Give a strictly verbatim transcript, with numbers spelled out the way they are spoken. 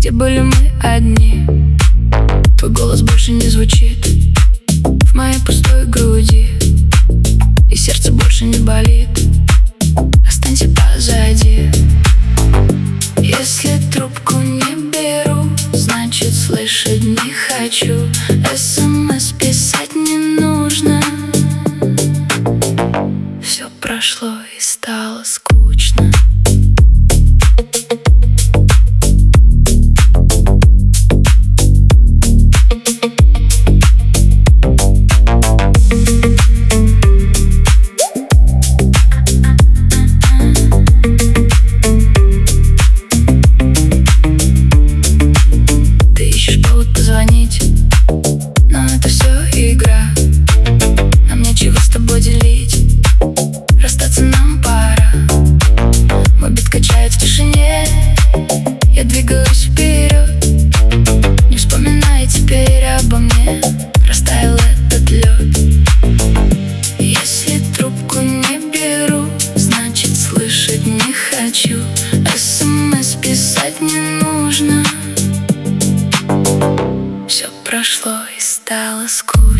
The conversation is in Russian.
где были мы одни. Твой голос больше не звучит в моей пустой груди, и сердце больше не болит. Останься позади. Если трубку не беру, значит слышать не хочу. СМС писать не нужно. Все прошло и стало скучно. Позвонить, но это все игра. Нам нечего с тобой делить, расстаться нам пора. Мой бит качает в тишине, я двигаюсь вперед. Не вспоминай теперь обо мне, растаял этот лед. Если трубку не беру, значит слышать не хочу. СМС писать не нужно. Все прошло и стало скучно.